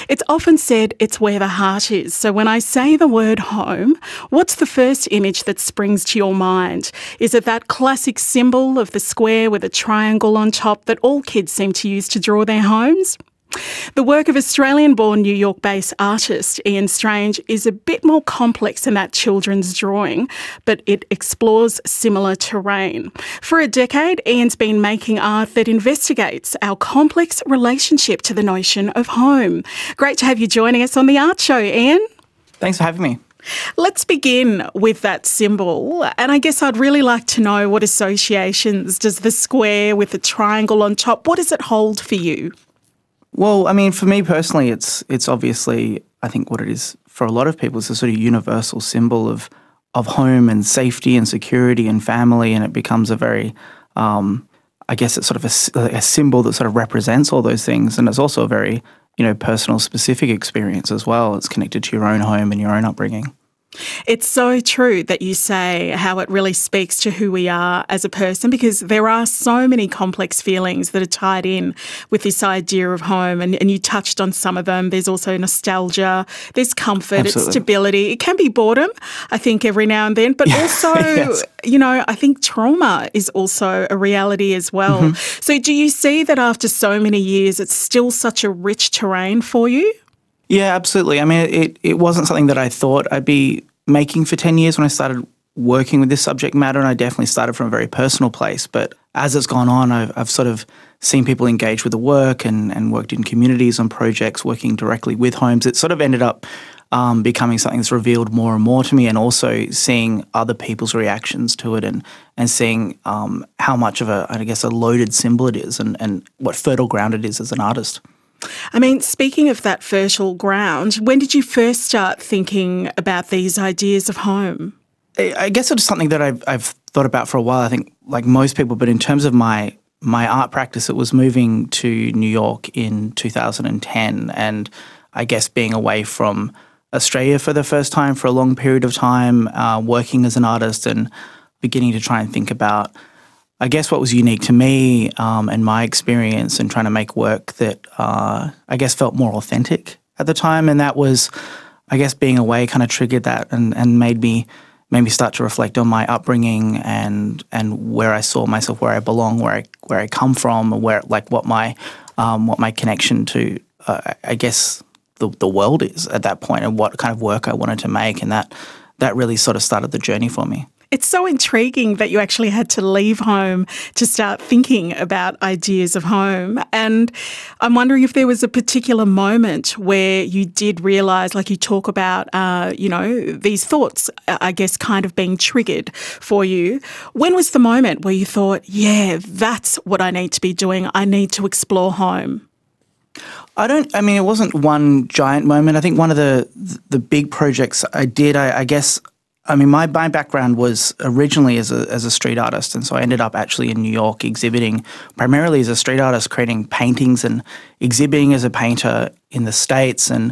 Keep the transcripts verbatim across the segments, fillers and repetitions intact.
It's often said it's where the heart is. So when I say the word home, what's the first image that springs to your mind? Is it that classic symbol of the square with a triangle on top that all kids seem to use to draw their homes? The work of Australian-born New York-based artist Ian Strange is a bit more complex than that children's drawing, but it explores similar terrain. For a decade, Ian's been making art that investigates our complex relationship to the notion of home. Great to have you joining us on The Art Show, Ian. Thanks for having me. Let's begin with that symbol. And I guess I'd really like to know, what associations does the square with the triangle on top, what does it hold for you? Well, I mean, for me personally, it's it's obviously, I think what it is for a lot of people is a sort of universal symbol of of home and safety and security and family, and it becomes a very, um, I guess it's sort of a, a symbol that sort of represents all those things, and it's also a very, you know, personal, specific experience as well. It's connected to your own home and your own upbringing. It's so true that you say how it really speaks to who we are as a person, because there are so many complex feelings that are tied in with this idea of home, and, and you touched on some of them. There's also nostalgia, there's comfort, Absolutely. It's stability. It can be boredom, I think, every now and then, but also, Yes. you know, I think trauma is also a reality as well. Mm-hmm. So do you see that after so many years, it's still such a rich terrain for you? Yeah, absolutely. I mean, it, it wasn't something that I thought I'd be making for ten years when I started working with this subject matter, and I definitely started from a very personal place. But as it's gone on, I've, I've sort of seen people engage with the work and, and worked in communities on projects working directly with homes. It sort of ended up um, becoming something that's revealed more and more to me, and also seeing other people's reactions to it, and, and seeing um, how much of a, I guess, a loaded symbol it is, and, and what fertile ground it is as an artist. I mean, speaking of that fertile ground, when did you first start thinking about these ideas of home? I guess it's something that I've, I've thought about for a while, I think, like most people, but in terms of my my art practice, it was moving to New York in two thousand ten, and I guess being away from Australia for the first time for a long period of time, uh, working as an artist and beginning to try and think about, I guess, what was unique to me um, and my experience, and trying to make work that uh, I guess felt more authentic at the time. And that was, I guess, being away kind of triggered that, and, and made me made me start to reflect on my upbringing and and where I saw myself, where I belong, where I where I come from, where like what my um, what my connection to uh, I guess the the world is at that point, and what kind of work I wanted to make, and that that really sort of started the journey for me. It's so intriguing that you actually had to leave home to start thinking about ideas of home. And I'm wondering if there was a particular moment where you did realise, like you talk about, uh, you know, these thoughts, I guess, kind of being triggered for you. When was the moment where you thought, yeah, that's what I need to be doing. I need to explore home? I don't, I mean, it wasn't one giant moment. I think one of the the big projects I did, I, I guess, I mean, my, my background was originally as a as a street artist, and so I ended up actually in New York exhibiting primarily as a street artist, creating paintings and exhibiting as a painter in the States. And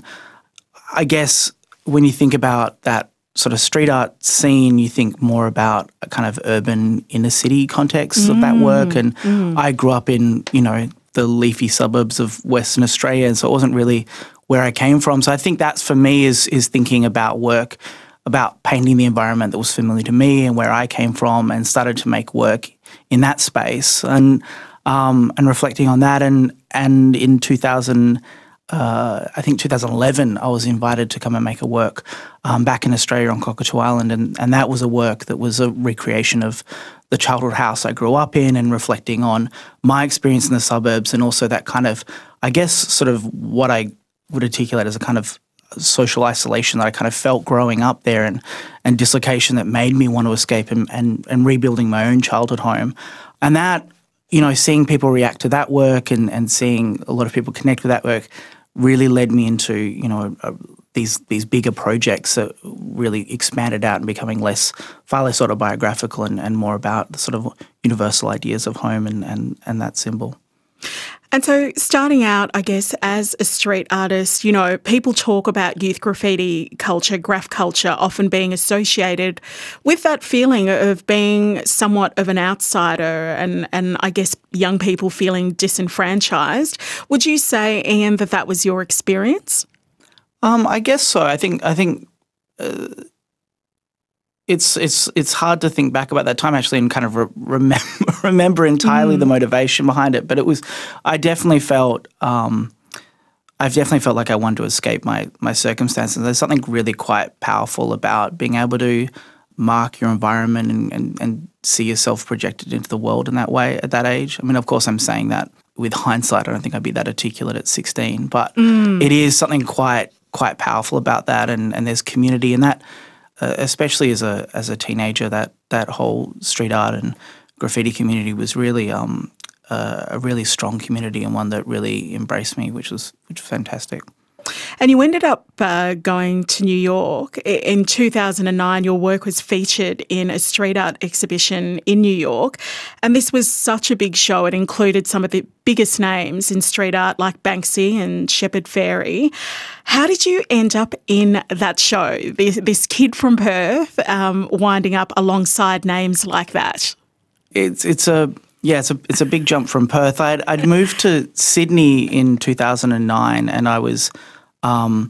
I guess when you think about that sort of street art scene, you think more about a kind of urban inner city context mm, of that work. And mm. I grew up in, you know, the leafy suburbs of Western Australia, and so it wasn't really where I came from. So I think that's, for me, is is thinking about work, about painting the environment that was familiar to me and where I came from, and started to make work in that space, and um, and reflecting on that. And and in two thousand, uh, I think two thousand eleven, I was invited to come and make a work um, back in Australia on Cockatoo Island, and and that was a work that was a recreation of the childhood house I grew up in, and reflecting on my experience in the suburbs, and also that kind of, I guess, sort of what I would articulate as a kind of social isolation that I kind of felt growing up there, and, and dislocation that made me want to escape, and, and, and rebuilding my own childhood home. And that, you know, seeing people react to that work, and, and seeing a lot of people connect with that work really led me into, you know, a, these these bigger projects that really expanded out and becoming less, far less autobiographical, and, and more about the sort of universal ideas of home and, and, and that symbol. And so starting out, I guess, as a street artist, you know, people talk about youth graffiti culture, graph culture, often being associated with that feeling of being somewhat of an outsider and, and I guess young people feeling disenfranchised. Would you say, Ian, that that was your experience? Um, I guess so. I think I think uh, it's it's it's hard to think back about that time actually and kind of re- remember remember entirely mm. the motivation behind it. But it was, I definitely felt, um, I've definitely felt like I wanted to escape my my circumstances. There's something really quite powerful about being able to mark your environment and, and, and see yourself projected into the world in that way at that age. I mean, of course, I'm saying that with hindsight. I don't think I'd be that articulate at sixteen, but mm. it is something quite quite powerful about that, and, and there's community in that, uh, especially as a as a teenager, that that whole street art and graffiti community was really um, uh, a really strong community and one that really embraced me, which was which was fantastic. And you ended up uh, going to New York. In two thousand nine, your work was featured in a street art exhibition in New York. And this was such a big show. It included some of the biggest names in street art like Banksy and Shepard Fairey. How did you end up in that show, this, this kid from Perth um, winding up alongside names like that? It's it's a... Yeah, it's a it's a big jump from Perth. I'd, I'd moved to Sydney in two thousand nine, and I was um,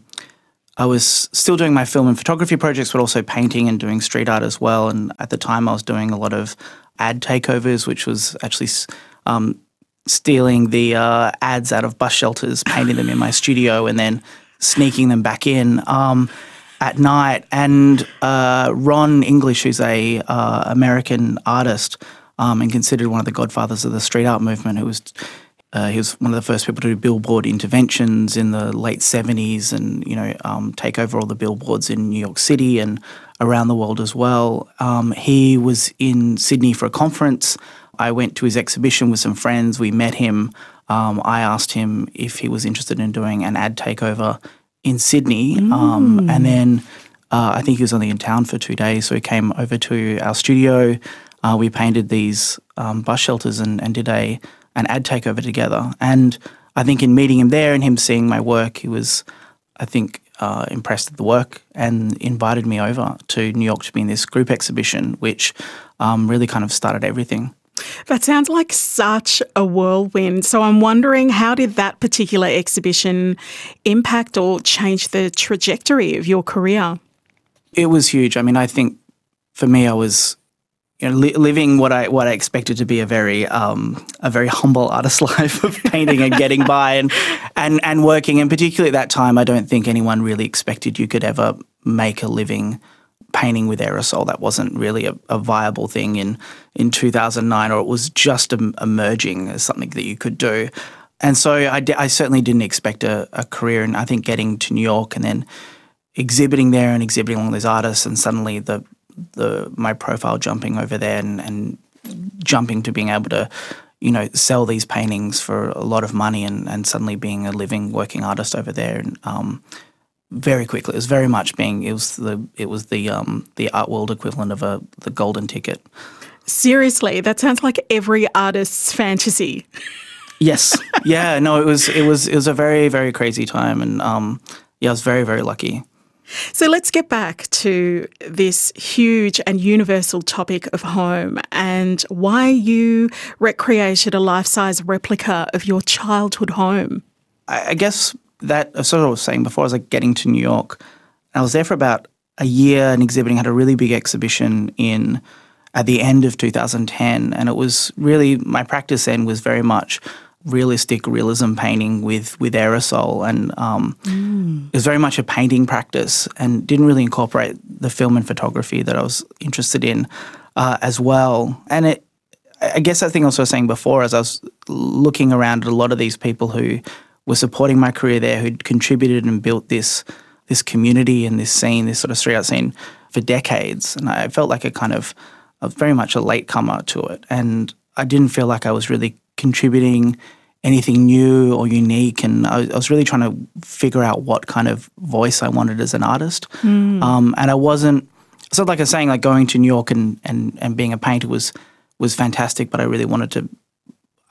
I was still doing my film and photography projects, but also painting and doing street art as well. And at the time, I was doing a lot of ad takeovers, which was actually um, stealing the uh, ads out of bus shelters, painting them in my studio, and then sneaking them back in um, at night. And uh, Ron English, who's a uh, American artist. Um, and considered one of the godfathers of the street art movement. Who was uh, he was one of the first people to do billboard interventions in the late seventies, and you know um, take over all the billboards in New York City and around the world as well. Um, he was in Sydney for a conference. I went to his exhibition with some friends. We met him. Um, I asked him if he was interested in doing an ad takeover in Sydney, mm. um, and then uh, I think he was only in town for two days, so he came over to our studio. Uh, we painted these um, bus shelters and, and did a an ad takeover together. And I think in meeting him there and him seeing my work, he was, I think, uh, impressed with the work and invited me over to New York to be in this group exhibition, which um, really kind of started everything. That sounds like such a whirlwind. So I'm wondering, how did that particular exhibition impact or change the trajectory of your career? It was huge. I mean, I think for me, I was... You know, li- living what I what I expected to be a very um, a very humble artist life of painting and getting by and, and and working, and particularly at that time, I don't think anyone really expected you could ever make a living painting with aerosol. That wasn't really a, a viable thing in in two thousand nine, or it was just em- emerging as something that you could do. And so I, d- I certainly didn't expect a, a career, and I think getting to New York and then exhibiting there and exhibiting all these artists, and suddenly the the my profile jumping over there and, and jumping to being able to, you know, sell these paintings for a lot of money and, and suddenly being a living working artist over there. And um, very quickly, it was very much being it was the it was the um, the art world equivalent of a the golden ticket. Seriously, that sounds like every artist's fantasy. Yes, yeah, no, it was it was it was a very very crazy time, and um, yeah, I was very very lucky. So let's get back to this huge and universal topic of home and why you recreated a life-size replica of your childhood home. I guess that, sort of I was saying before, I was like getting to New York. I was there for about a year and exhibiting, had a really big exhibition in at the end of two thousand ten, and it was really, my practice then was very much realistic realism painting with with aerosol, and um, mm. it was very much a painting practice and didn't really incorporate the film and photography that I was interested in uh, as well. And it, I guess I think I was saying before, as I was looking around at a lot of these people who were supporting my career there, who'd contributed and built this this community and this scene, this sort of street art scene for decades, and I felt like a kind of a very much a latecomer to it, and I didn't feel like I was really contributing anything new or unique, and I was really trying to figure out what kind of voice I wanted as an artist. Mm. Um, and I wasn't, it's not like I was saying like going to New York and, and, and being a painter was was fantastic, but I really wanted to,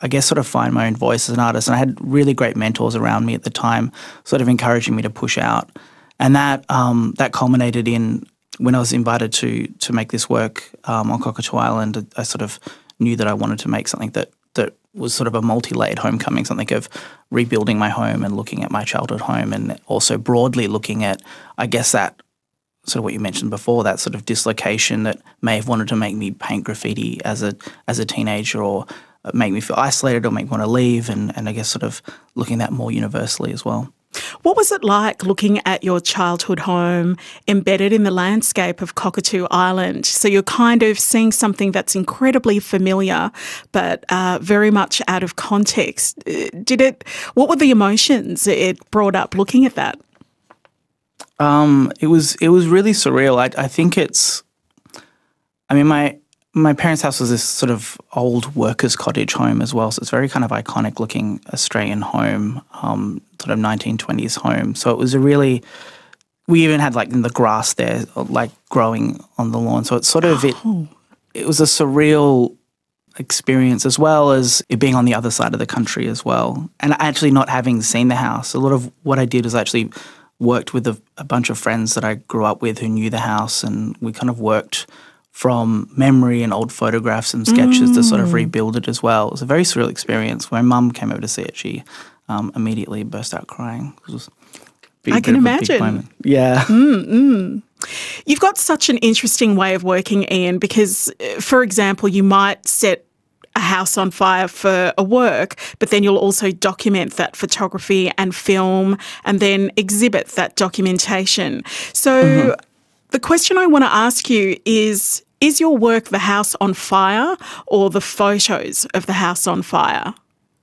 I guess, sort of find my own voice as an artist. And I had really great mentors around me at the time, sort of encouraging me to push out. And that um, that culminated in when I was invited to to make this work um, on Cockatoo Island. I sort of knew that I wanted to make something that that was sort of a multi-layered homecoming, something of rebuilding my home and looking at my childhood home, and also broadly looking at, I guess, that sort of what you mentioned before, that sort of dislocation that may have wanted to make me paint graffiti as a as a teenager, or make me feel isolated, or make me want to leave, and, and I guess sort of looking at that more universally as well. What was it like looking at your childhood home embedded in the landscape of Cockatoo Island? So you're kind of seeing something that's incredibly familiar, but uh, very much out of context. Did it? What were the emotions it brought up looking at that? Um, it was it was really surreal. I, I think it's. I mean, my. My parents' house was this sort of old workers' cottage home as well, so it's very kind of iconic looking Australian home, um, sort of nineteen twenties home. So it was a really, we even had like the grass there, like growing on the lawn. So it's sort of, it, Oh. it was a surreal experience, as well as it being on the other side of the country as well. And actually not having seen the house, a lot of what I did was actually worked with a, a bunch of friends that I grew up with who knew the house, and we kind of worked from memory and old photographs and sketches mm. to sort of rebuild it as well. It was a very surreal experience. When my mum came over to see it, she um, immediately burst out crying. It was I can imagine. Yeah. Mm-mm. You've got such an interesting way of working, Ian, because, for example, you might set a house on fire for a work, but then you'll also document that photography and film and then exhibit that documentation. So mm-hmm. the question I want to ask you is, is your work the house on fire or the photos of the house on fire?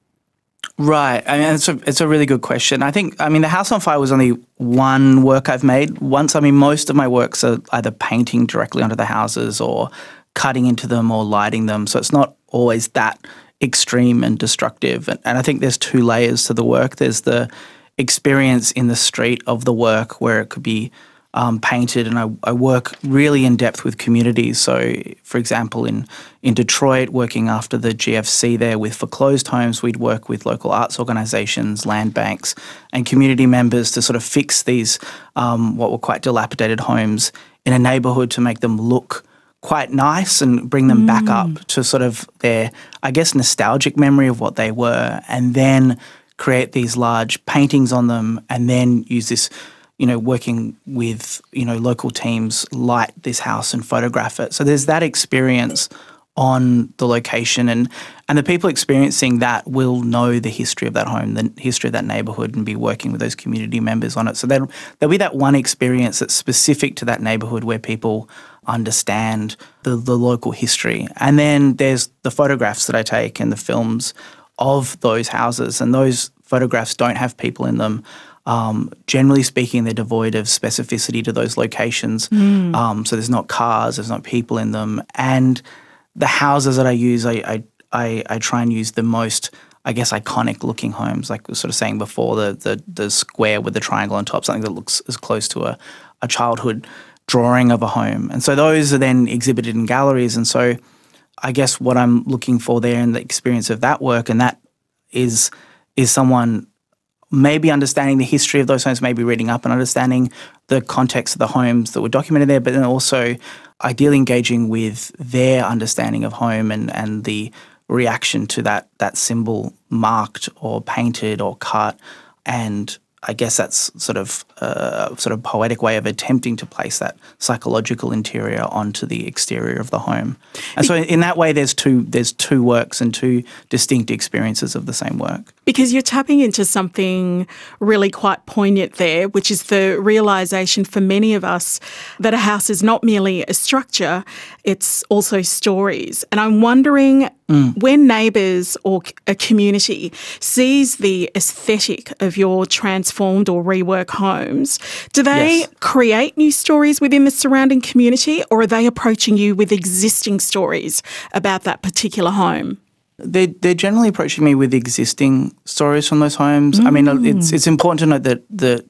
Right. I mean, it's a, it's a really good question. I think, I mean, the house on fire was only one work I've made once. I mean, most of my works are either painting directly onto the houses or cutting into them or lighting them. So it's not always that extreme and destructive. And, and I think there's two layers to the work. There's the experience in the street of the work where it could be Um, painted, and I, I work really in depth with communities. So, for example, in, in Detroit, working after the G F C there with foreclosed homes, we'd work with local arts organisations, land banks and community members to sort of fix these um, what were quite dilapidated homes in a neighbourhood to make them look quite nice and bring them mm. back up to sort of their, I guess, nostalgic memory of what they were, and then create these large paintings on them, and then use this, you know, working with, you know, local teams, light this house and photograph it. So there's that experience on the location, and, and the people experiencing that will know the history of that home, the history of that neighbourhood, and be working with those community members on it. So there'll, there'll be that one experience that's specific to that neighbourhood where people understand the, the local history. And then there's the photographs that I take and the films of those houses, and those photographs don't have people in them. Um, generally speaking, they're devoid of specificity to those locations. Mm. Um, so there's not cars, there's not people in them. And the houses that I use, I, I, I, I try and use the most, I guess, iconic looking homes, like we were sort of saying before, the, the, the square with the triangle on top, something that looks as close to a, a childhood drawing of a home. And so those are then exhibited in galleries. And so I guess what I'm looking for there in the experience of that work, and that is is someone maybe understanding the history of those homes, maybe reading up and understanding the context of the homes that were documented there, but then also ideally engaging with their understanding of home and, and the reaction to that that symbol marked or painted or cut. And I guess that's sort of a sort of poetic way of attempting to place that psychological interior onto the exterior of the home. And so in that way, there's two there's two works and two distinct experiences of the same work. Because you're tapping into something really quite poignant there, which is the realisation for many of us that a house is not merely a structure, it's also stories. And I'm wondering, mm. when neighbours or a community sees the aesthetic of your transformed or rework homes, do they yes. create new stories within the surrounding community, or are they approaching you with existing stories about that particular home? They're, they're generally approaching me with existing stories from those homes. Mm. I mean, it's it's important to note that, that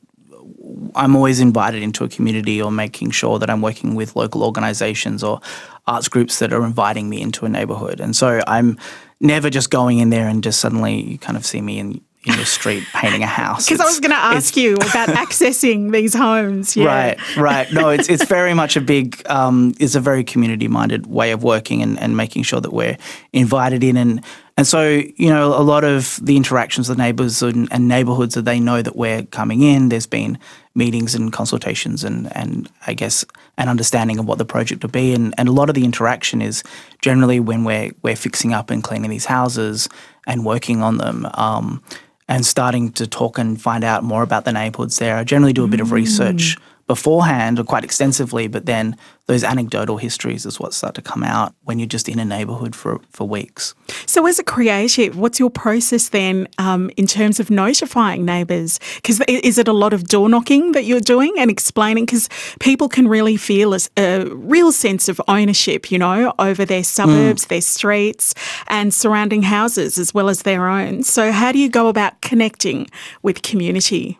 I'm always invited into a community, or making sure that I'm working with local organisations or arts groups that are inviting me into a neighbourhood. And so I'm never just going in there and just suddenly you kind of see me in, in the street painting a house. Because I was going to ask you about accessing these homes. Yeah. Right, right. No, it's it's very much a big, um, it's a very community-minded way of working and, and making sure that we're invited in. And, and so, you know, a lot of the interactions with neighbours and, and neighbourhoods that they know that we're coming in, there's been meetings and consultations and, and I guess an understanding of what the project will be. And, and a lot of the interaction is generally when we're, we're fixing up and cleaning these houses and working on them. Um, and starting to talk and find out more about the neighbourhoods there. I generally do a bit of research beforehand, or quite extensively, but then those anecdotal histories is what start to come out when you're just in a neighbourhood for, for weeks. So as a creative, what's your process then um, in terms of notifying neighbours? Because is it a lot of door knocking that you're doing and explaining? Because people can really feel a, a real sense of ownership, you know, over their suburbs, mm. their streets and surrounding houses as well as their own. So how do you go about connecting with community?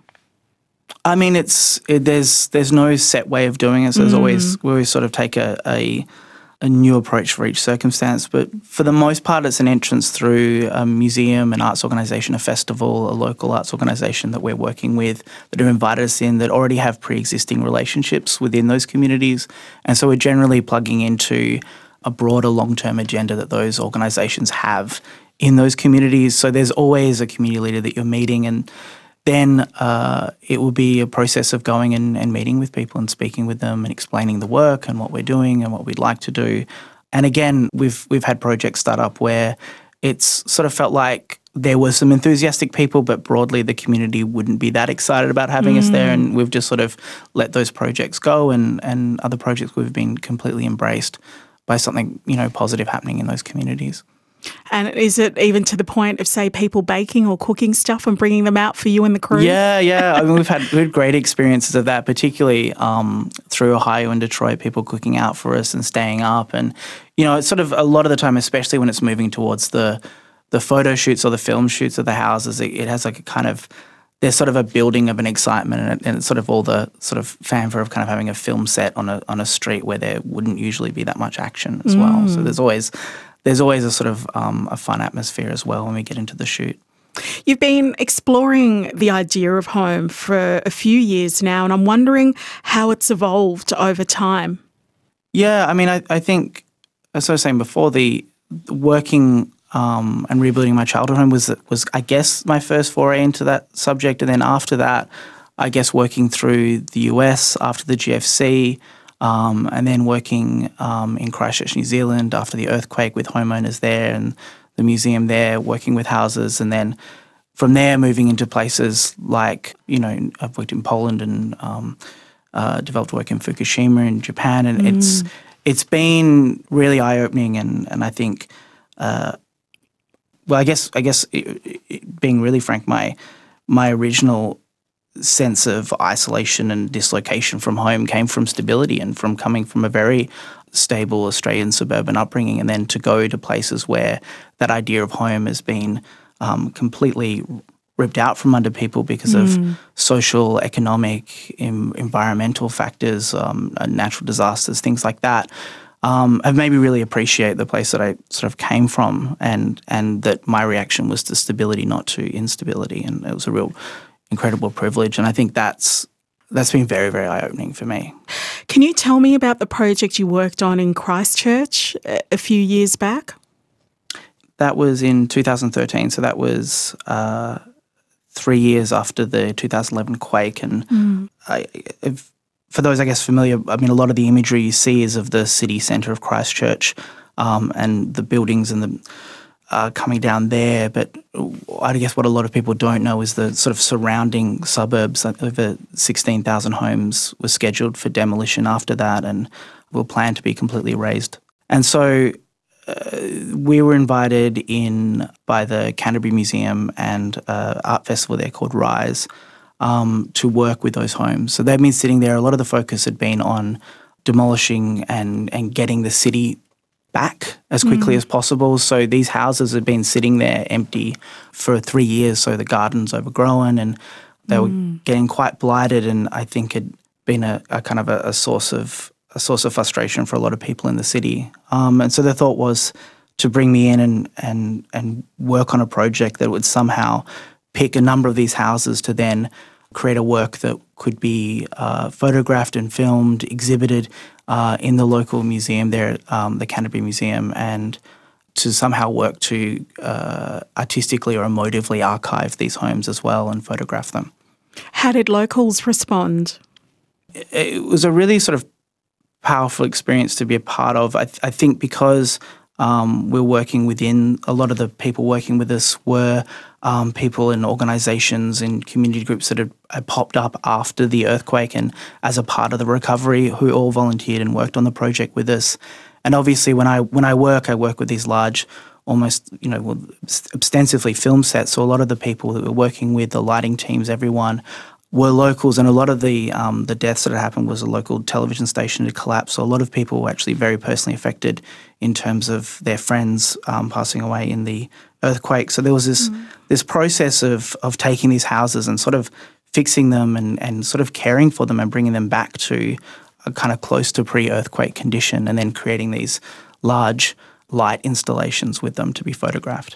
I mean, it's it, there's there's no set way of doing it. So there's mm. always we always sort of take a, a a new approach for each circumstance. But for the most part, it's an entrance through a museum, an arts organisation, a festival, a local arts organisation that we're working with that have invited us in that already have pre-existing relationships within those communities. And so we're generally plugging into a broader long-term agenda that those organisations have in those communities. So there's always a community leader that you're meeting, and then uh, it will be a process of going and, and meeting with people and speaking with them and explaining the work and what we're doing and what we'd like to do. And again, we've we've had projects start up where it's sort of felt like there were some enthusiastic people, but broadly the community wouldn't be that excited about having mm. us there. And we've just sort of let those projects go, and, and other projects we've been completely embraced by something, you know, positive happening in those communities. And is it even to the point of, say, people baking or cooking stuff and bringing them out for you and the crew? Yeah, yeah. I mean, we've had, we've had great experiences of that, particularly um, through Ohio and Detroit, people cooking out for us and staying up. And, you know, it's sort of a lot of the time, especially when it's moving towards the the photo shoots or the film shoots of the houses, it, it has like a kind of, there's sort of a building of an excitement, and, it, and it's sort of all the sort of fanfare of kind of having a film set on a on a street where there wouldn't usually be that much action as mm. well. So there's always... There's always a sort of um, a fun atmosphere as well when we get into the shoot. You've been exploring the idea of home for a few years now, and I'm wondering how it's evolved over time. Yeah, I mean, I, I think, as I was saying before, the, the working um, and rebuilding my childhood home was, was, I guess, my first foray into that subject. And then after that, I guess working through the U S after the G F C, Um, and then working um, in Christchurch, New Zealand after the earthquake with homeowners there and the museum there, working with houses. And then from there moving into places like, you know, I've worked in Poland and um, uh, developed work in Fukushima in Japan. And mm. it's it's been really eye-opening. And, and I think, uh, well, I guess, I guess it, it, being really frank, my my original sense of isolation and dislocation from home came from stability and from coming from a very stable Australian suburban upbringing, and then to go to places where that idea of home has been um, completely ripped out from under people because mm. of social, economic, em- environmental factors, um, natural disasters, things like that, um, have made me really appreciate the place that I sort of came from, and and that my reaction was to stability, not to instability, and it was a real incredible privilege, and I think that's that's been very, very eye-opening for me. Can you tell me about the project you worked on in Christchurch a few years back? That was in two thousand thirteen, so that was uh, three years after the two thousand eleven quake. And mm. I, if, for those, I guess, familiar, I mean, a lot of the imagery you see is of the city centre of Christchurch um, and the buildings and the Uh, coming down there, but I guess what a lot of people don't know is the sort of surrounding suburbs. Over sixteen thousand homes were scheduled for demolition after that and were planned to be completely razed. And so uh, we were invited in by the Canterbury Museum and uh, art festival there called Rise um, to work with those homes. So they've been sitting there. A lot of the focus had been on demolishing and, and getting the city back as quickly mm. as possible. So these houses have been sitting there empty for three years. So the garden's overgrown and they mm. were getting quite blighted, and I think had been a, a kind of a, a source of a source of frustration for a lot of people in the city. Um, and so the thought was to bring me in and, and, and work on a project that would somehow pick a number of these houses to then create a work that could be uh, photographed and filmed, exhibited uh, in the local museum there, um, the Canterbury Museum, and to somehow work to uh, artistically or emotively archive these homes as well and photograph them. How did locals respond? It, it was a really sort of powerful experience to be a part of. I, th- I think because um, we're working within, a lot of the people working with us were um, people in organisations and community groups that had, had popped up after the earthquake and as a part of the recovery, who all volunteered and worked on the project with us. And obviously when I when I work, I work with these large, almost, you know, ostensively film sets. So a lot of the people that we're working with, the lighting teams, everyone, were locals, and a lot of the um, the deaths that had happened was a local television station had collapsed. So a lot of people were actually very personally affected in terms of their friends um, passing away in the earthquake. So there was this mm. this process of of taking these houses and sort of fixing them and, and sort of caring for them and bringing them back to a kind of close to pre-earthquake condition, and then creating these large light installations with them to be photographed.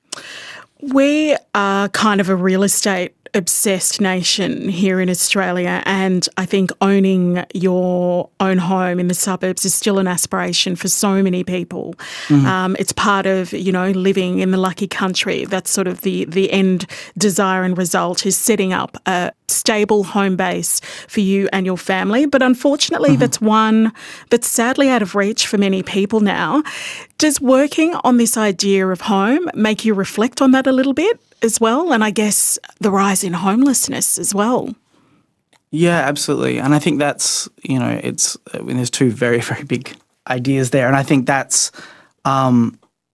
We are kind of a real estate obsessed nation here in Australia, and I think owning your own home in the suburbs is still an aspiration for so many people. Mm-hmm. Um, it's part of, you know, living in the lucky country. That's sort of the, the end desire and result, is setting up a stable home base for you and your family. But unfortunately, mm-hmm. that's one that's sadly out of reach for many people now. Does working on this idea of home make you reflect on that a little bit as well? And I guess the rise in homelessness as well. Yeah, absolutely. And I think that's, you know, it's, I mean, there's two very, very big ideas there. And I think that's, um,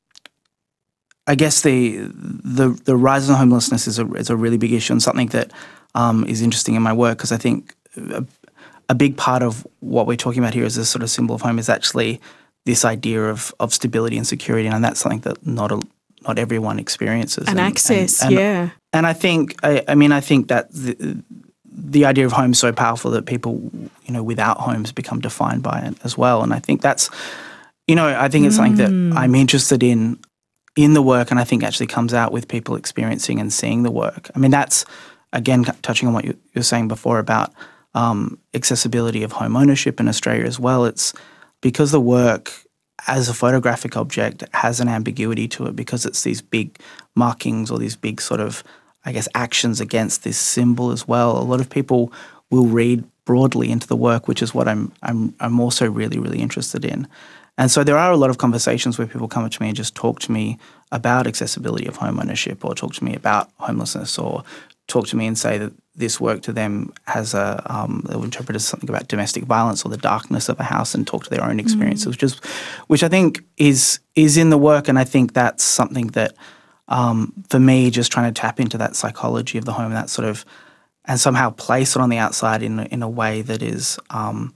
I guess the the the rise in homelessness is a, is a really big issue, and something that um, is interesting in my work, because I think a, a big part of what we're talking about here as a sort of symbol of home is actually this idea of, of stability and security, and that's something that not a not everyone experiences. And, and access, and, and, yeah. And I think, I, I mean, I think that the, the idea of home is so powerful that people, you know, without homes become defined by it as well. And I think that's, you know, I think it's mm. something that I'm interested in, in the work, and I think actually comes out with people experiencing and seeing the work. I mean, that's, again, touching on what you, you were saying before about um, accessibility of home ownership in Australia as well. It's because the work as a photographic object has an ambiguity to it, because it's these big markings or these big sort of, I guess, actions against this symbol as well. A lot of people will read broadly into the work, which is what I'm I'm I'm also really, really interested in. And so there are a lot of conversations where people come up to me and just talk to me about accessibility of home ownership, or talk to me about homelessness, or talk to me and say that this work to them has a, um, they'll interpret as something about domestic violence or the darkness of a house, and talk to their own experiences, mm. which is, which I think is is in the work. And I think that's something that, um, for me, just trying to tap into that psychology of the home, that sort of, and somehow place it on the outside in in a way that is um,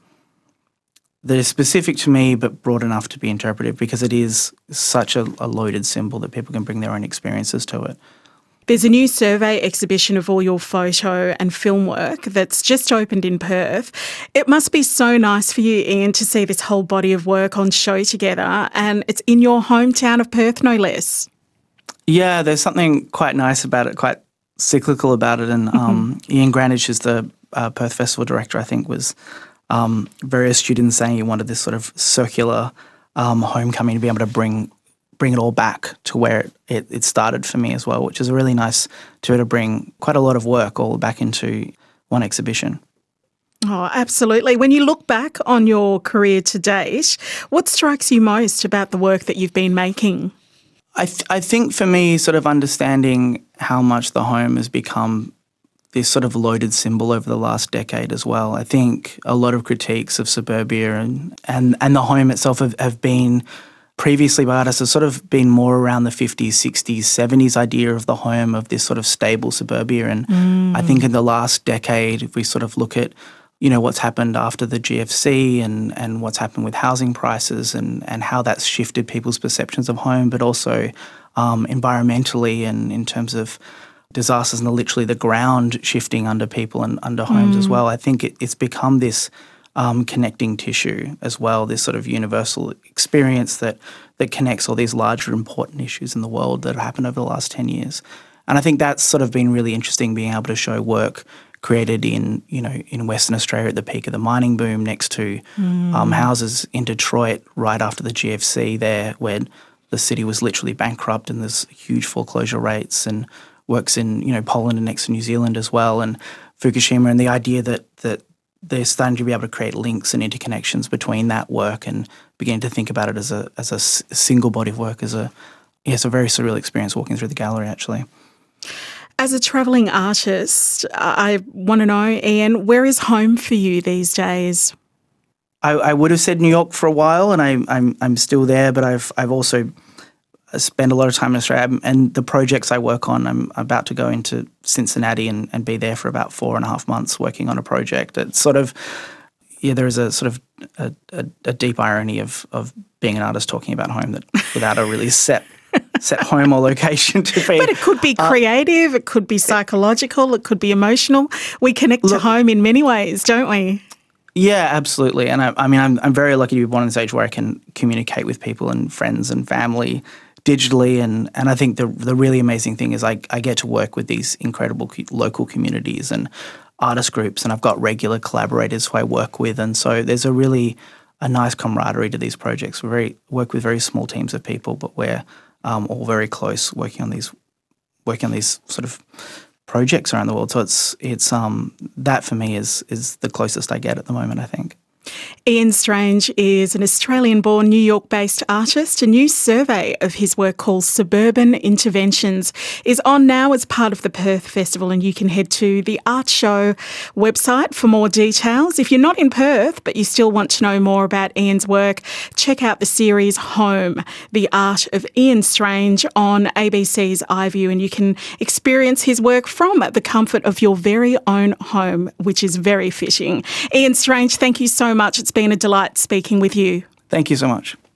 that is specific to me, but broad enough to be interpreted, because it is such a, a loaded symbol that people can bring their own experiences to it. There's a new survey exhibition of all your photo and film work that's just opened in Perth. It must be so nice for you, Ian, to see this whole body of work on show together, and it's in your hometown of Perth, no less. Yeah, there's something quite nice about it, quite cyclical about it. And um, Ian Grandage, who's the uh, Perth Festival director, I think was um, very astute in saying he wanted this sort of circular um, homecoming to be able to bring bring it all back to where it, it, it started for me as well, which is really nice to be able to bring quite a lot of work all back into one exhibition. Oh, absolutely. When you look back on your career to date, what strikes you most about the work that you've been making? I, th- I think for me, sort of understanding how much the home has become this sort of loaded symbol over the last decade as well. I think a lot of critiques of suburbia and, and, and the home itself have, have been previously by artists has sort of been more around the fifties, sixties, seventies idea of the home, of this sort of stable suburbia. And mm. I think in the last decade, if we sort of look at, you know, what's happened after the G F C and, and what's happened with housing prices and, and how that's shifted people's perceptions of home, but also um, environmentally and in terms of disasters and the, literally the ground shifting under people and under homes mm. as well. I think it, it's become this um, connecting tissue as well, this sort of universal experience that, that connects all these larger important issues in the world that have happened over the last ten years. And I think that's sort of been really interesting, being able to show work created in, you know, in Western Australia at the peak of the mining boom, next to mm. um, houses in Detroit right after the G F C there, where the city was literally bankrupt and there's huge foreclosure rates, and works in, you know, Poland and next to New Zealand as well, and Fukushima, and the idea that that they're starting to be able to create links and interconnections between that work and beginning to think about it as a as a s- single body of work, as a yeah, it's a very surreal experience walking through the gallery, actually. As a travelling artist, I want to know, Ian, where is home for you these days? I, I would have said New York for a while, and I, I'm I'm still there, but I've I've also spent a lot of time in Australia, and the projects I work on, I'm about to go into Cincinnati and, and be there for about four and a half months working on a project. It's sort of, yeah, there is a sort of a, a, a deep irony of of being an artist talking about home that without a really set set home or location to be. But it could be creative, uh, it could be psychological, it could be emotional. We connect look, to home in many ways, don't we? Yeah, absolutely. And I, I mean, I'm I'm very lucky to be born in this age where I can communicate with people and friends and family digitally, and, and I think the the really amazing thing is I, I get to work with these incredible co- local communities and artist groups, and I've got regular collaborators who I work with, and so there's a really a nice camaraderie to these projects. We very work with very small teams of people, but we're um, all very close working on these working on these sort of projects around the world. So it's it's um that for me is is the closest I get at the moment, I think. Ian Strange is an Australian-born, New York-based artist. A new survey of his work called Suburban Interventions is on now as part of the Perth Festival, and you can head to the Art Show website for more details. If you're not in Perth but you still want to know more about Ian's work, check out the series Home, The Art of Ian Strange on A B C's iView, and you can experience his work from the comfort of your very own home, which is very fitting. Ian Strange, thank you so much. It's been a delight speaking with you. Thank you so much.